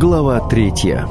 Глава 3.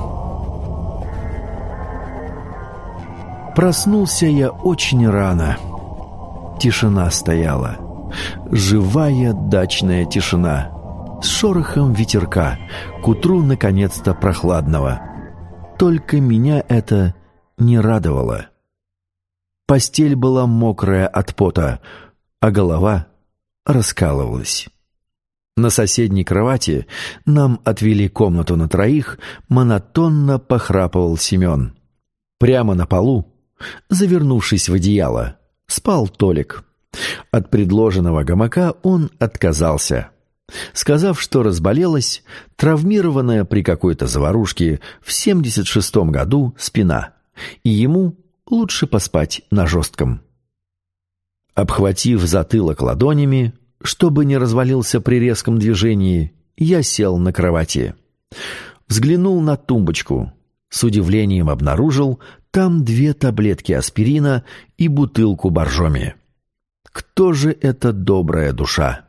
Проснулся я очень рано. Тишина стояла. Живая дачная тишина. С шорохом ветерка, к утру наконец-то прохладного. Только меня это не радовало. Постель была мокрая от пота, а голова раскалывалась. На соседней кровати нам отвели комнату на троих, монотонно похрапывал Семен. Прямо на полу, завернувшись в одеяло, спал Толик. От предложенного гамака он отказался, сказав, что разболелась, травмированная при какой-то заварушке в 76-м году спина, и ему лучше поспать на жестком. Обхватив затылок ладонями, чтобы не развалился при резком движении, я сел на кровати. Взглянул на тумбочку. С удивлением обнаружил там 2 таблетки аспирина и бутылку боржоми. Кто же эта добрая душа?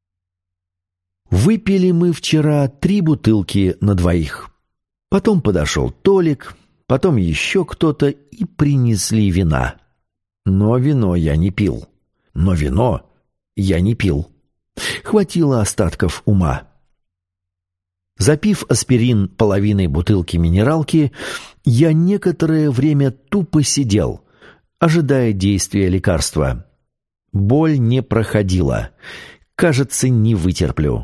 Выпили мы вчера 3 бутылки на 2. Потом подошел Толик, потом еще кто-то, и принесли вина. Но вино я не пил. Хватило остатков ума. Запив аспирин половиной бутылки минералки, я некоторое время тупо сидел, ожидая действия лекарства. Боль не проходила. Кажется, не вытерплю.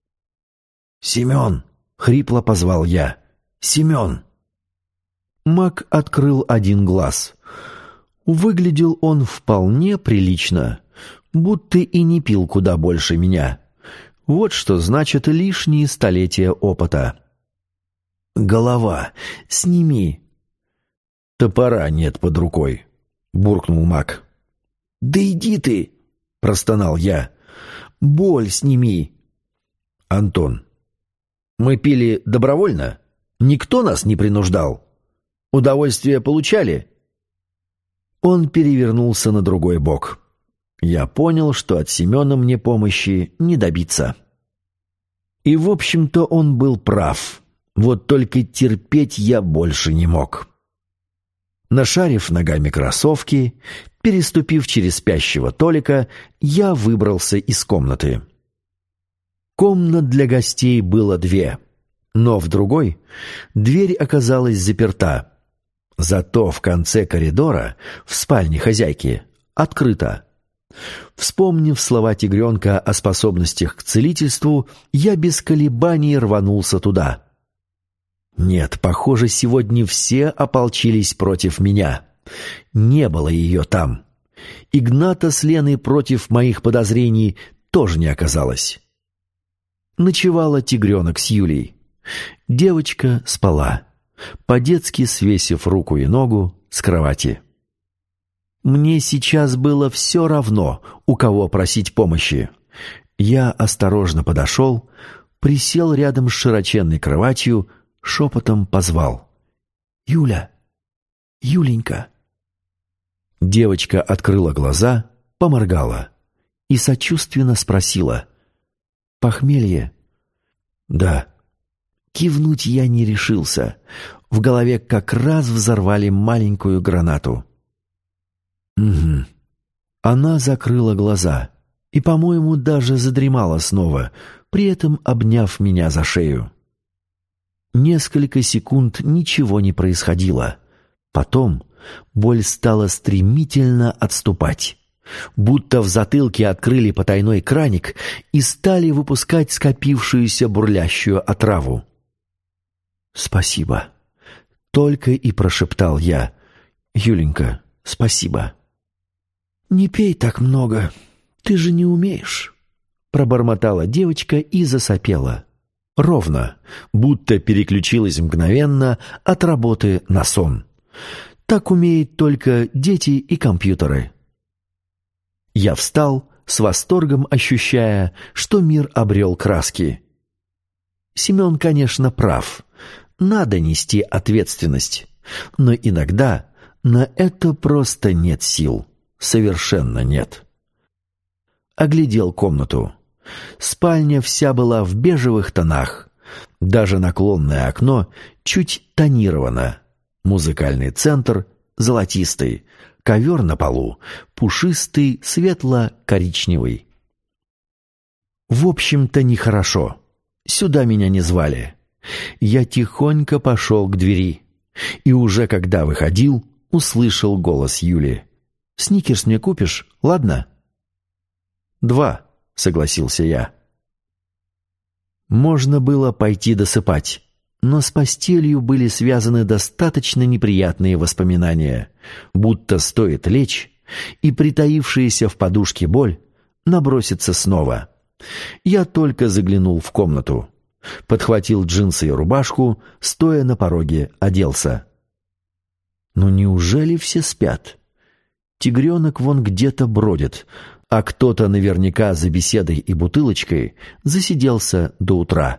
«Семен!» — хрипло позвал я. «Семен!» Мак открыл один глаз. Выглядел он вполне прилично, будто и не пил куда больше меня. Вот что значит лишние столетия опыта. «Голова, сними!» «Топора нет под рукой», — буркнул Мак. «Да иди ты!» — простонал я. «Боль сними!» «Антон, мы пили добровольно? Никто нас не принуждал? Удовольствие получали?» Он перевернулся на другой бок. Я понял, что от Семена мне помощи не добиться. И, в общем-то, он был прав. Вот только терпеть я больше не мог. Нашарив ногами кроссовки, переступив через спящего Толика, я выбрался из комнаты. Комнат для гостей было 2, но в другой дверь оказалась заперта. Зато в конце коридора, в спальне хозяйки, открыто. Вспомнив слова тигренка о способностях к целительству, я без колебаний рванулся туда. Нет, похоже, сегодня все ополчились против меня. Не было ее там. Игната с Леной против моих подозрений тоже не оказалось. Ночевала тигренок с Юлей. Девочка спала, по-детски свесив руку и ногу с кровати. Мне сейчас было все равно, у кого просить помощи. Я осторожно подошел, присел рядом с широченной кроватью, шепотом позвал: «Юля! Юленька!» Девочка открыла глаза, поморгала и сочувственно спросила: «Похмелье?» «Да». Кивнуть я не решился. В голове как раз взорвали маленькую гранату. «Угу». Она закрыла глаза и, по-моему, даже задремала снова, при этом обняв меня за шею. Несколько секунд ничего не происходило. Потом боль стала стремительно отступать. Будто в затылке открыли потайной краник и стали выпускать скопившуюся бурлящую отраву. «Спасибо», — только и прошептал я. «Юленька, спасибо». «Не пей так много, ты же не умеешь», — пробормотала девочка и засопела. Ровно, будто переключилась мгновенно от работы на сон. Так умеют только дети и компьютеры. Я встал, с восторгом ощущая, что мир обрел краски. Семен, конечно, прав. Надо нести ответственность. Но иногда на это просто нет сил. Совершенно нет. Оглядел комнату. Спальня вся была в бежевых тонах. Даже наклонное окно чуть тонировано. Музыкальный центр золотистый, ковер на полу пушистый, светло-коричневый. В общем-то, нехорошо. Сюда меня не звали. Я тихонько пошел к двери. И уже когда выходил, услышал голос Юли. «Сникерс мне купишь, ладно?» «2», — согласился я. Можно было пойти досыпать, но с постелью были связаны достаточно неприятные воспоминания, будто стоит лечь, и притаившаяся в подушке боль набросится снова. Я только заглянул в комнату, подхватил джинсы и рубашку, стоя на пороге, оделся. Ну неужели все спят? Тигренок вон где-то бродит, а кто-то наверняка за беседой и бутылочкой засиделся до утра.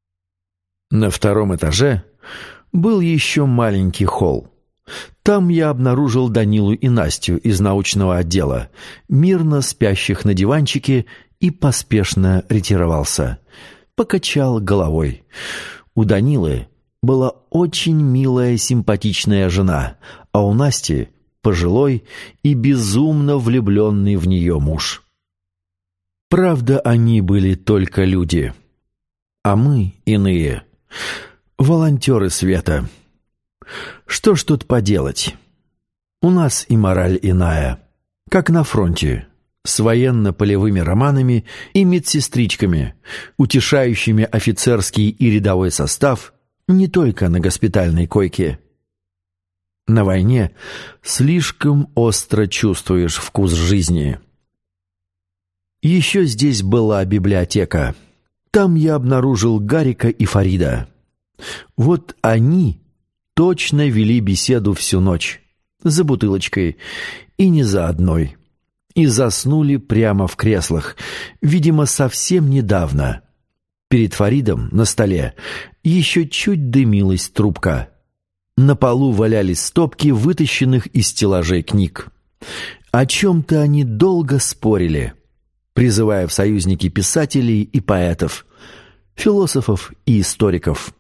На втором этаже был еще маленький холл. Там я обнаружил Данилу и Настю из научного отдела, мирно спящих на диванчике, и поспешно ретировался. Покачал головой. У Данилы была очень милая, симпатичная жена, а у Насти пожилой и безумно влюбленный в нее муж. Правда, они были только люди, а мы иные, волонтеры света. Что ж тут поделать? У нас и мораль иная, как на фронте, с военно-полевыми романами и медсестричками, утешающими офицерский и рядовой состав не только на госпитальной койке. На войне слишком остро чувствуешь вкус жизни. Еще здесь была библиотека. Там я обнаружил Гарика и Фарида. Вот они точно вели беседу всю ночь, за бутылочкой, и не за одной. И заснули прямо в креслах, видимо, совсем недавно. Перед Фаридом на столе еще чуть дымилась трубка. На полу валялись стопки вытащенных из стеллажей книг. О чем-то они долго спорили, призывая в союзники писателей и поэтов, философов и историков.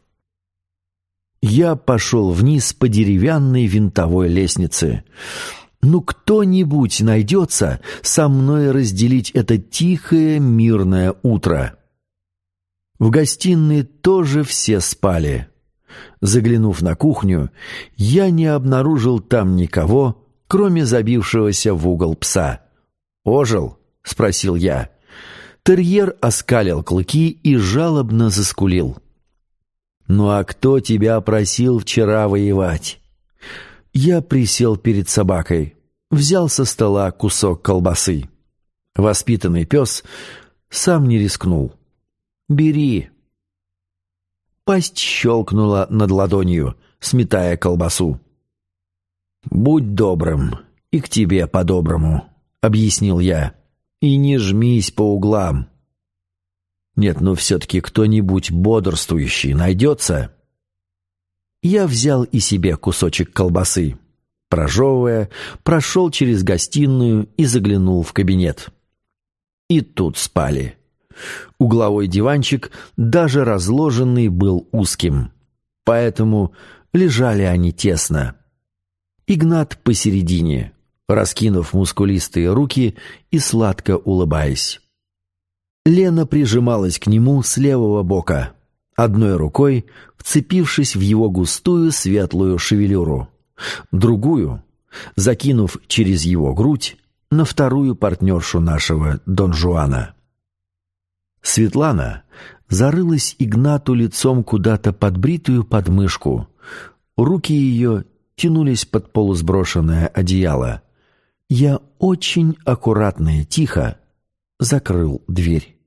Я пошел вниз по деревянной винтовой лестнице. Ну, кто-нибудь найдется со мной разделить это тихое, мирное утро. В гостиной тоже все спали. Заглянув на кухню, я не обнаружил там никого, кроме забившегося в угол пса. «Ожил?» — спросил я. Терьер оскалил клыки и жалобно заскулил. «Ну а кто тебя просил вчера воевать?» Я присел перед собакой, взял со стола кусок колбасы. Воспитанный пес сам не рискнул. «Бери». Пасть щелкнула над ладонью, сметая колбасу. «Будь добрым, и к тебе по-доброму», — объяснил я. «И не жмись по углам». «Нет, ну все-таки кто-нибудь бодрствующий найдется?» Я взял и себе кусочек колбасы. Прожевывая, прошел через гостиную и заглянул в кабинет. И тут спали. Угловой диванчик, даже разложенный, был узким, поэтому лежали они тесно. Игнат посередине, раскинув мускулистые руки и сладко улыбаясь. Лена прижималась к нему с левого бока, одной рукой вцепившись в его густую светлую шевелюру, другую закинув через его грудь на вторую партнершу нашего Дон Жуана. Светлана зарылась Игнату лицом куда-то под бритую подмышку. Руки ее тянулись под полусброшенное одеяло. Я очень аккуратно и тихо закрыл дверь.